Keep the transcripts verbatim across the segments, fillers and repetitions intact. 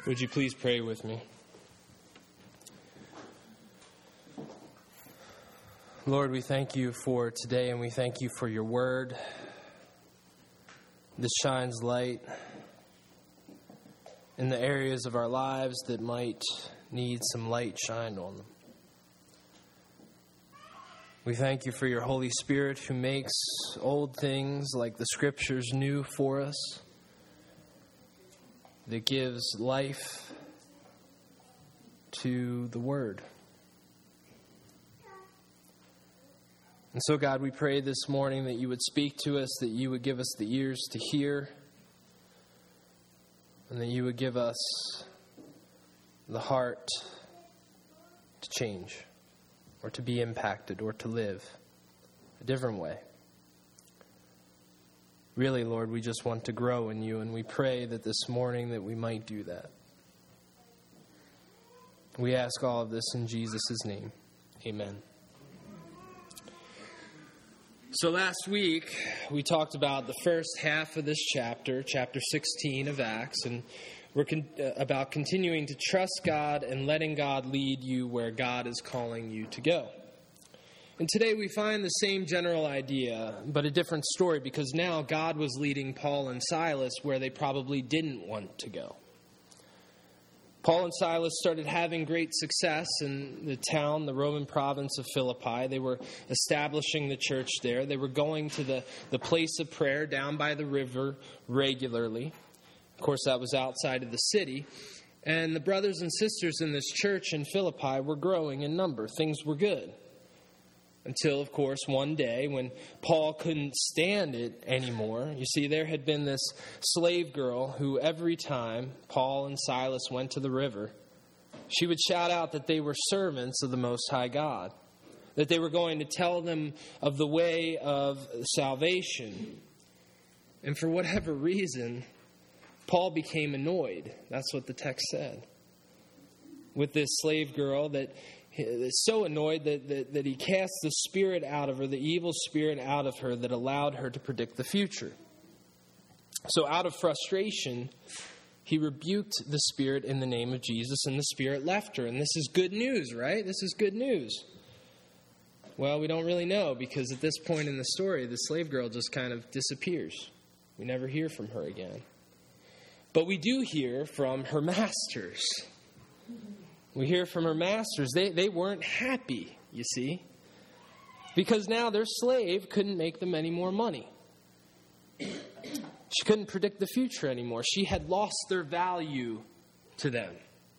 Would you please pray with me? Lord, we thank you for today, and we thank you for your word. This shines light in the areas of our lives that might need some light shined on them. We thank you for your Holy Spirit who makes old things like the Scriptures new for us, that gives life to the Word. And so, God, we pray this morning that you would speak to us, that you would give us the ears to hear, and that you would give us the heart to change, or to be impacted, or to live a different way. Really, Lord, we just want to grow in you, and we pray that this morning that we might do that. We ask all of this in Jesus' name. Amen. So last week, we talked about the first half of this chapter, chapter sixteen of Acts, and we're con- uh, about continuing to trust God and letting God lead you where God is calling you to go. And today we find the same general idea, but a different story, because now God was leading Paul and Silas where they probably didn't want to go. Paul and Silas started having great success in the town, the Roman province of Philippi. They were establishing the church there. They were going to the, the place of prayer down by the river regularly. Of course, that was outside of the city. And the brothers and sisters in this church in Philippi were growing in number. Things were good. Until, of course, one day when Paul couldn't stand it anymore. You see, there had been this slave girl who every time Paul and Silas went to the river, she would shout out that they were servants of the Most High God, that they were going to tell them of the way of salvation. And for whatever reason, Paul became annoyed. That's what the text said. With this slave girl that is so annoyed that, that, that he cast the spirit out of her, the evil spirit out of her that allowed her to predict the future. So out of frustration, he rebuked the spirit in the name of Jesus, and the spirit left her. And this is good news, right? This is good news. Well, we don't really know, because at this point in the story, the slave girl just kind of disappears. We never hear from her again. But we do hear from her masters. We hear from her masters. They they weren't happy, you see, because now their slave couldn't make them any more money. She couldn't predict the future anymore. She had lost their value to them.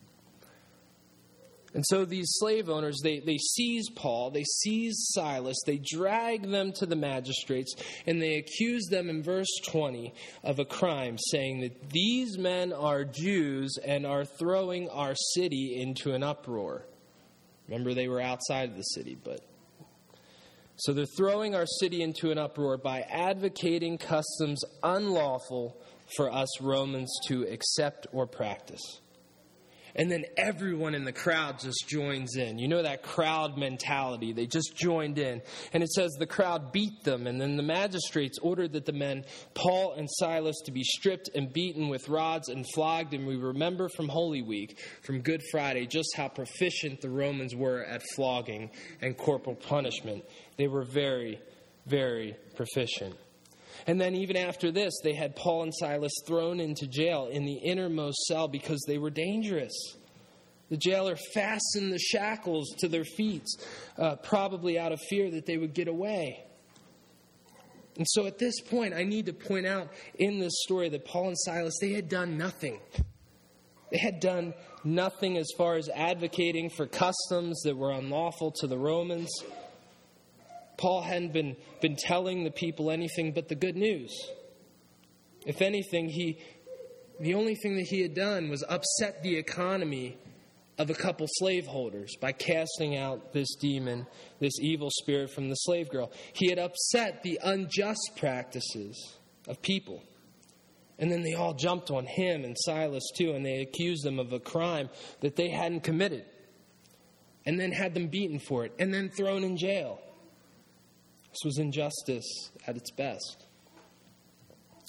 And so these slave owners, they, they seize Paul, they seize Silas, they drag them to the magistrates, and they accuse them in verse twenty of a crime, saying that these men are Jews and are throwing our city into an uproar. Remember, they were outside of the city, but... So they're throwing our city into an uproar by advocating customs unlawful for us Romans to accept or practice. And then everyone in the crowd just joins in. You know that crowd mentality. They just joined in. And it says the crowd beat them. And then the magistrates ordered that the men, Paul and Silas, to be stripped and beaten with rods and flogged. And we remember from Holy Week, from Good Friday, just how proficient the Romans were at flogging and corporal punishment. They were very, very proficient. And then even after this, they had Paul and Silas thrown into jail in the innermost cell because they were dangerous. The jailer fastened the shackles to their feet, uh, probably out of fear that they would get away. And so at this point, I need to point out in this story that Paul and Silas, they had done nothing. They had done nothing as far as advocating for customs that were unlawful to the Romans. Paul hadn't been, been telling the people anything but the good news. If anything, he the only thing that he had done was upset the economy of a couple slaveholders by casting out this demon, this evil spirit from the slave girl. He had upset the unjust practices of people. And then they all jumped on him and Silas too, and they accused them of a crime that they hadn't committed. And then had them beaten for it, and then thrown in jail. This was injustice at its best.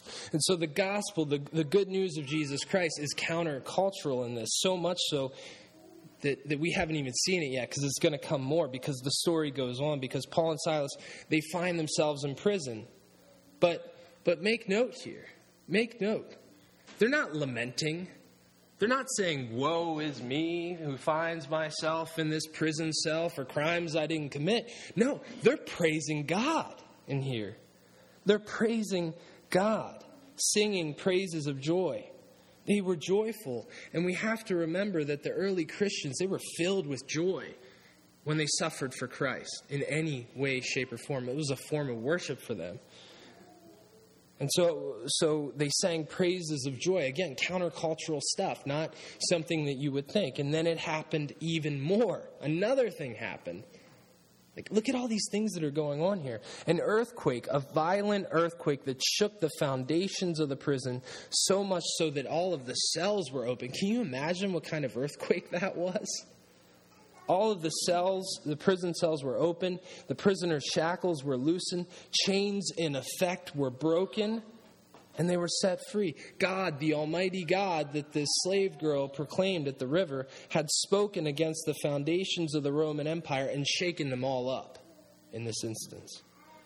And so the gospel, the, the good news of Jesus Christ, is countercultural in this, so much so that, that we haven't even seen it yet, because it's going to come more, because the story goes on, because Paul and Silas, they find themselves in prison. But but make note here. Make note. They're not lamenting. They're not saying, woe is me who finds myself in this prison cell for crimes I didn't commit. No, they're praising God in here. They're praising God, singing praises of joy. They were joyful. And we have to remember that the early Christians, they were filled with joy when they suffered for Christ in any way, shape, or form. It was a form of worship for them. And so so they sang praises of joy. Again, countercultural stuff, not something that you would think. And then it happened even more. Another thing happened. Like, look at all these things that are going on here. An earthquake, a violent earthquake that shook the foundations of the prison, so much so that all of the cells were open. Can you imagine what kind of earthquake that was? All of the cells, the prison cells were open. The prisoners' shackles were loosened. Chains, in effect, were broken. And they were set free. God, the almighty God that this slave girl proclaimed at the river, had spoken against the foundations of the Roman Empire and shaken them all up in this instance.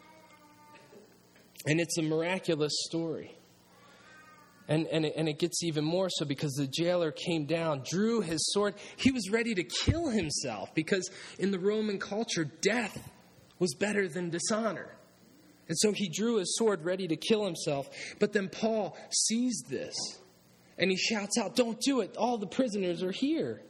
And it's a miraculous story. And, and, it, and it gets even more so because the jailer came down, drew his sword. He was ready to kill himself because in the Roman culture, death was better than dishonor. And so he drew his sword ready to kill himself. But then Paul sees this and he shouts out, "Don't do it. All the prisoners are here."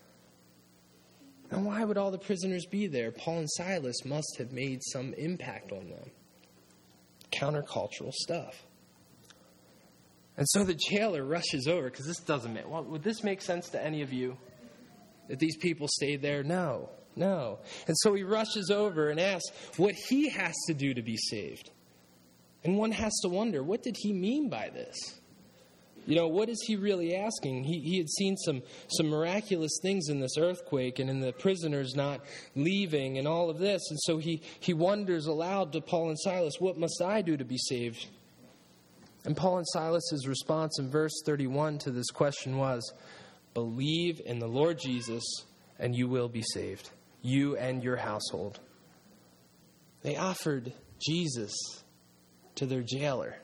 And why would all the prisoners be there? Paul and Silas must have made some impact on them. Countercultural stuff. And so the jailer rushes over, because this doesn't make, well, would this make sense to any of you? That these people stayed there? No, no. And so he rushes over and asks what he has to do to be saved. And one has to wonder, what did he mean by this? You know, what is he really asking? He, he had seen some, some miraculous things in this earthquake and in the prisoners not leaving and all of this. And so he, he wonders aloud to Paul and Silas, what must I do to be saved? And Paul and Silas' response in verse thirty-one to this question was, believe in the Lord Jesus and you will be saved, you and your household. They offered Jesus to their jailer.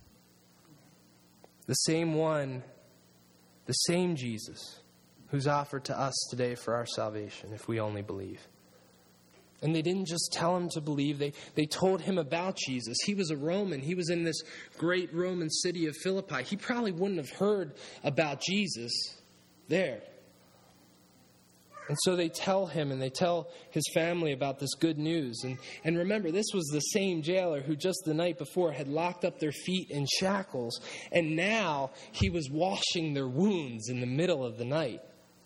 The same one, the same Jesus who's offered to us today for our salvation if we only believe. And they didn't just tell him to believe. They, they told him about Jesus. He was a Roman. He was in this great Roman city of Philippi. He probably wouldn't have heard about Jesus there. And so they tell him and they tell his family about this good news. And, and remember, this was the same jailer who just the night before had locked up their feet in shackles. And now he was washing their wounds in the middle of the night.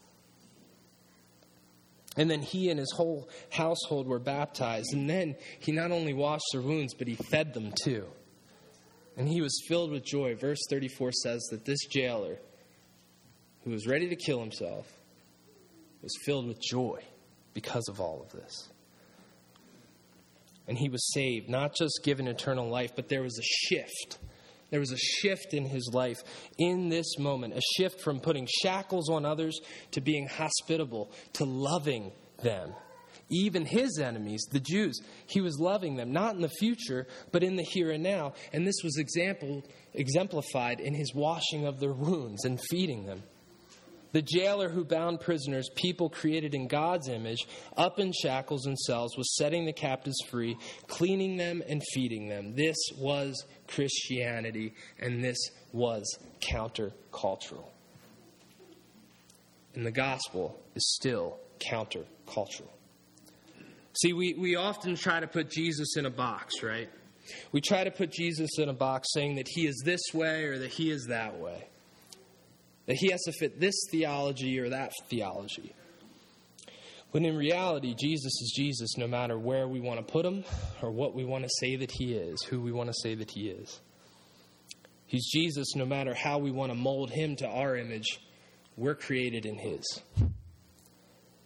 And then he and his whole household were baptized. And then he not only washed their wounds, but he fed them too. And he was filled with joy. Verse thirty-four says that this jailer, who was ready to kill himself, was filled with joy because of all of this. And he was saved, not just given eternal life, but there was a shift. There was a shift in his life in this moment, a shift from putting shackles on others to being hospitable, to loving them. Even his enemies, the Jews, he was loving them, not in the future, but in the here and now. And this was example, exemplified in his washing of their wounds and feeding them. The jailer who bound prisoners, people created in God's image, up in shackles and cells, was setting the captives free, cleaning them and feeding them. This was Christianity, and this was countercultural. And the gospel is still countercultural. See, we, we often try to put Jesus in a box, right? We try to put Jesus in a box saying that he is this way or that he is that way. That he has to fit this theology or that theology. When in reality, Jesus is Jesus no matter where we want to put him or what we want to say that he is, who we want to say that he is. He's Jesus no matter how we want to mold him to our image. We're created in his.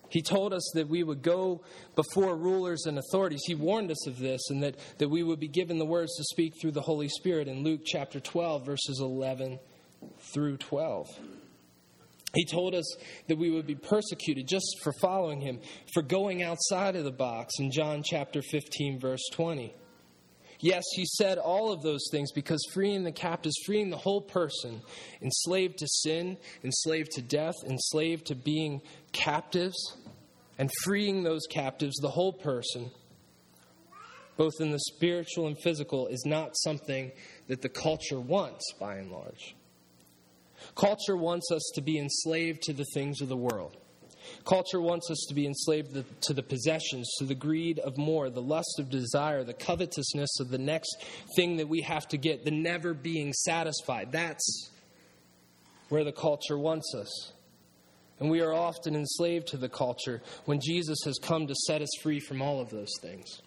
He told us that we would go before rulers and authorities. He warned us of this, and that, that we would be given the words to speak through the Holy Spirit in Luke chapter twelve, verses eleven through twelve. He told us that we would be persecuted just for following him, for going outside of the box in John chapter fifteen, verse twenty. Yes, he said all of those things because freeing the captives, freeing the whole person, enslaved to sin, enslaved to death, enslaved to being captives, and freeing those captives, the whole person, both in the spiritual and physical, is not something that the culture wants, by and large. Culture wants us to be enslaved to the things of the world. Culture wants us to be enslaved to the possessions, to the greed of more, the lust of desire, the covetousness of the next thing that we have to get, the never being satisfied. That's where the culture wants us. And we are often enslaved to the culture when Jesus has come to set us free from all of those things.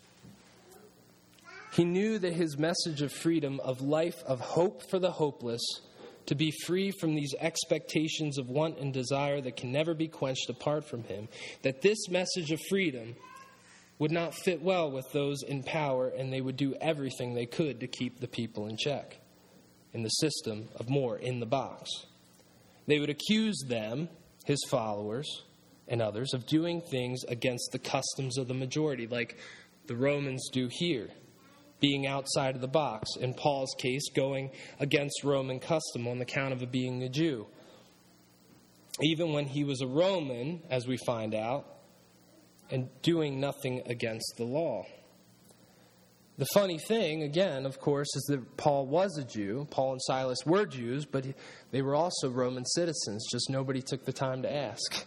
He knew that his message of freedom, of life, of hope for the hopeless, to be free from these expectations of want and desire that can never be quenched apart from him, that this message of freedom would not fit well with those in power, and they would do everything they could to keep the people in check in the system of more in the box. They would accuse them, his followers and others, of doing things against the customs of the majority, like the Romans do here. Being outside of the box. In Paul's case, going against Roman custom on account of being a Jew. Even when he was a Roman, as we find out, and doing nothing against the law. The funny thing, again, of course, is that Paul was a Jew. Paul and Silas were Jews, but they were also Roman citizens. Just nobody took the time to ask.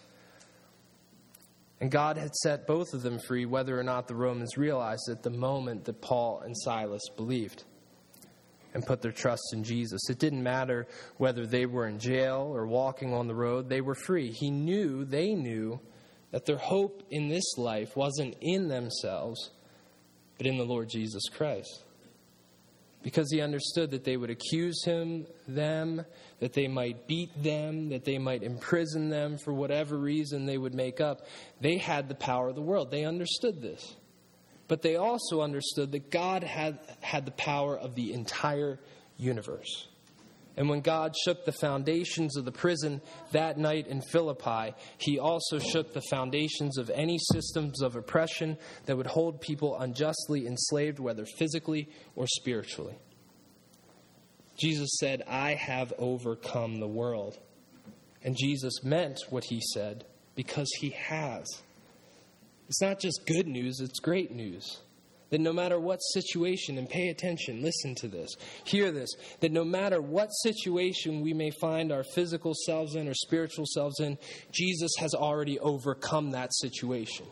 And God had set both of them free, whether or not the Romans realized it, the moment that Paul and Silas believed and put their trust in Jesus. It didn't matter whether they were in jail or walking on the road. They were free. He knew, they knew, that their hope in this life wasn't in themselves, but in the Lord Jesus Christ. Because he understood that they would accuse him, them, that they might beat them, that they might imprison them for whatever reason they would make up. They had the power of the world. They understood this. But they also understood that God had, had the power of the entire universe. And when God shook the foundations of the prison that night in Philippi, he also shook the foundations of any systems of oppression that would hold people unjustly enslaved, whether physically or spiritually. Jesus said, I have overcome the world. And Jesus meant what he said because he has. It's not just good news, it's great news. That no matter what situation, and pay attention, listen to this, hear this, that no matter what situation we may find our physical selves in or spiritual selves in, Jesus has already overcome that situation.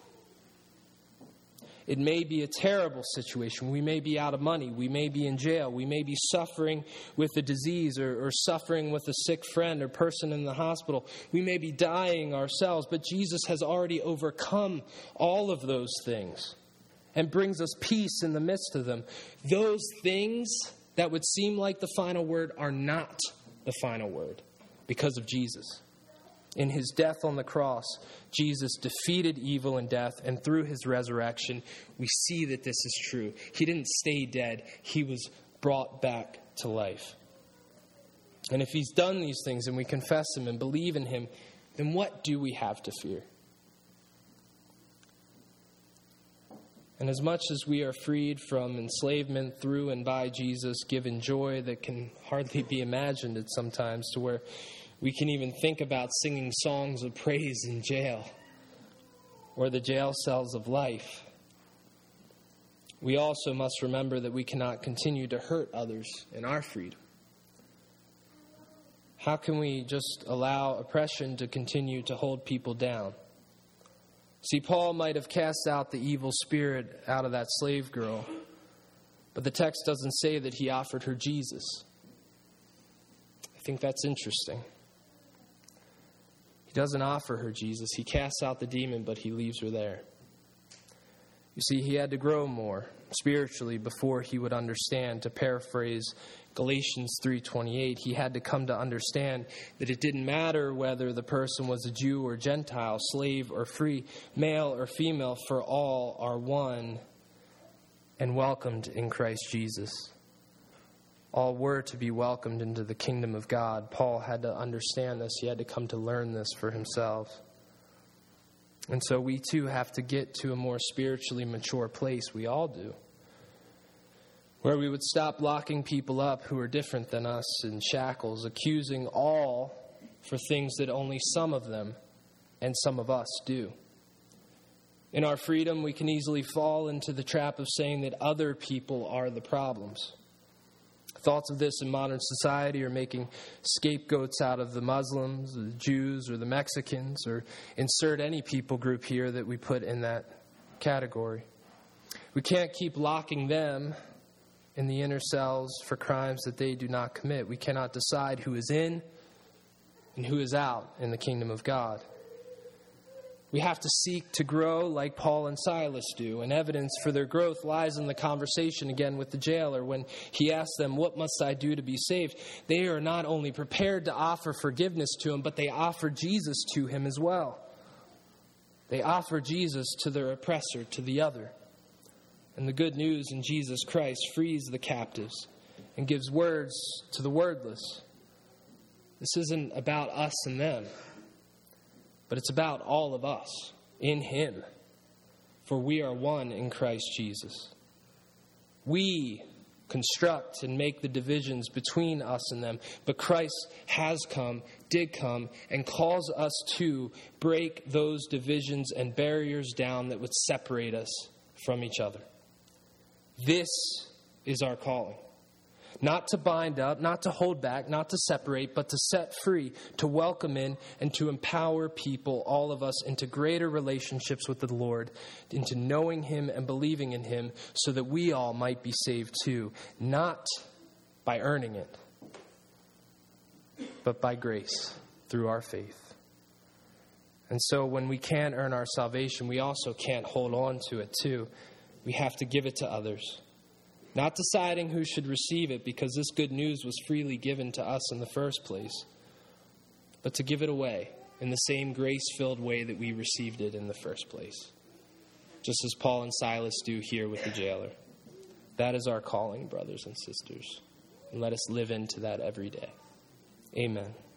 It may be a terrible situation. We may be out of money. We may be in jail. We may be suffering with a disease or, or suffering with a sick friend or person in the hospital. We may be dying ourselves, but Jesus has already overcome all of those things and brings us peace in the midst of them. Those things that would seem like the final word are not the final word because of Jesus. In his death on the cross, Jesus defeated evil and death, and through his resurrection, we see that this is true. He didn't stay dead. He was brought back to life. And if he's done these things and we confess him and believe in him, then what do we have to fear? And as much as we are freed from enslavement through and by Jesus, given joy that can hardly be imagined at sometimes, to where we can even think about singing songs of praise in jail or the jail cells of life, we also must remember that we cannot continue to hurt others in our freedom. How can we just allow oppression to continue to hold people down? See, Paul might have cast out the evil spirit out of that slave girl, but the text doesn't say that he offered her Jesus. I think that's interesting. He doesn't offer her Jesus. He casts out the demon, but he leaves her there. You see, he had to grow more spiritually before he would understand. To paraphrase Galatians three twenty-eight, he had to come to understand that it didn't matter whether the person was a Jew or Gentile, slave or free, male or female, for all are one and welcomed in Christ Jesus. All were to be welcomed into the kingdom of God. Paul had to understand this. He had to come to learn this for himself. And so we too have to get to a more spiritually mature place. We all do. Where we would stop locking people up who are different than us in shackles, accusing all for things that only some of them and some of us do. In our freedom, we can easily fall into the trap of saying that other people are the problems. Thoughts of this in modern society are making scapegoats out of the Muslims, the Jews, or the Mexicans, or insert any people group here that we put in that category. We can't keep locking them in the inner cells for crimes that they do not commit. We cannot decide who is in and who is out in the kingdom of God. We have to seek to grow like Paul and Silas do, and evidence for their growth lies in the conversation again with the jailer. When he asks them, "What must I do to be saved?" they are not only prepared to offer forgiveness to him, but they offer Jesus to him as well. They offer Jesus to their oppressor, to the other. And the good news in Jesus Christ frees the captives and gives words to the wordless. This isn't about us and them, but it's about all of us in him. For we are one in Christ Jesus. We construct and make the divisions between us and them, but Christ has come, did come, and calls us to break those divisions and barriers down that would separate us from each other. This is our calling. Not to bind up, not to hold back, not to separate, but to set free, to welcome in, and to empower people, all of us, into greater relationships with the Lord, into knowing him and believing in him, so that we all might be saved too, not by earning it, but by grace through our faith. And so when we can't earn our salvation, we also can't hold on to it too. We have to give it to others. Not deciding who should receive it, because this good news was freely given to us in the first place, but to give it away in the same grace-filled way that we received it in the first place, just as Paul and Silas do here with the jailer. That is our calling, brothers and sisters, and let us live into that every day. Amen.